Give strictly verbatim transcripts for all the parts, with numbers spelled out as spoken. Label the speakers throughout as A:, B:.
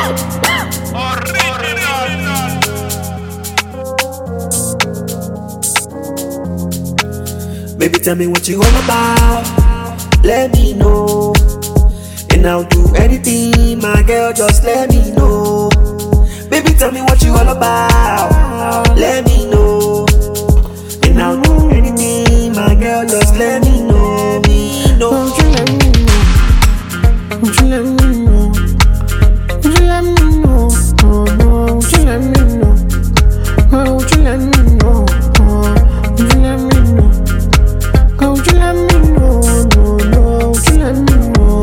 A: Baby, tell me what you all about. Let me know, and I'll do anything, my girl. Just let me know. Baby, tell me what you all about. Let me know, and I'll do anything, my girl. Just let me know. Me know.
B: Won't you let me know? Won't you let me know? Won't you let me know? Oh no, won't you let me know? Oh, won't you let me know? Oh, won't you let me know? Oh, won't you let me know? No, no, won't you let me know?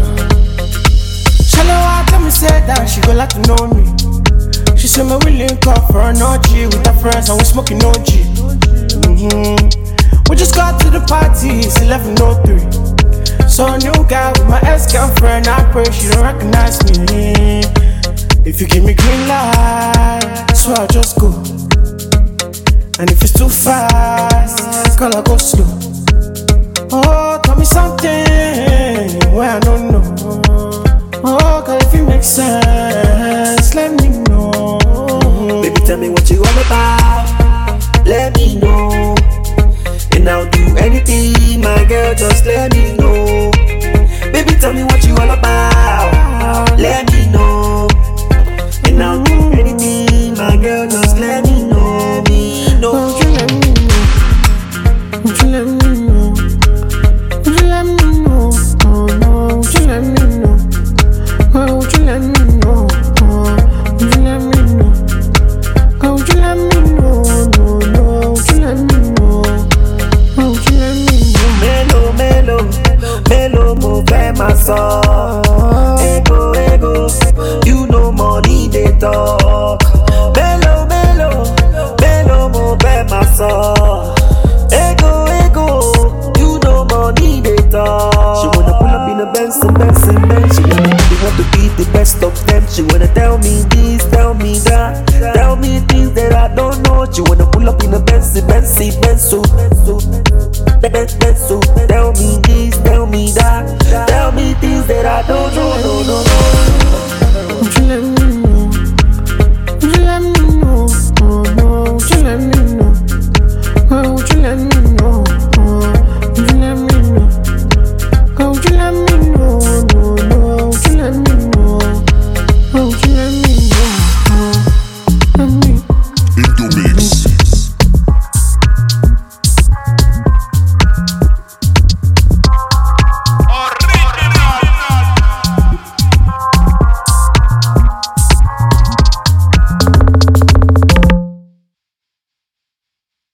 B: Shalawa tell me say that she go like to know me. She say me we link up for an O G with her friends and we smoking O G. Mm-hmm. We just got to the party, it's eleven oh three. Saw a new guy with my ex-girlfriend, I pray she don't recognize me. If you give me green light, so I'll just go. And if it's too fast, girl, I'll go slow. Oh, tell me something where I don't know. Oh, girl, if it makes sense, let me know.
A: Baby, tell me what you all about. Let me know, and I'll do anything, my girl. Just let me know. Baby, tell me what you all about. Let me know, and I'll do anything, my girl. Just let me know. Me know.
B: Won't you let me know? Won't you let me know? Won't you let me know? Oh no, won't you let me know? Oh, won't you let me know? Oh, won't you let me know? Oh, won't you let me know? No, no, won't you let me know? Oh, won't you let me know?
A: Melo, melo, melo, mo fẹ́ máa sọ. Ego, ego, you know money dey talk. Melo, melo, melo, mo fẹ́ máa sọ. Ego, ego, you know money dey talk. She wanna pull up in a Benz and Benz and Benz. She wanna really want to be the best of them. She wanna tell me this, tell me that, tell me things that I don't know. She wanna pull up in a Benz and Benz and Benz, so, Benz, Benz, so, tell me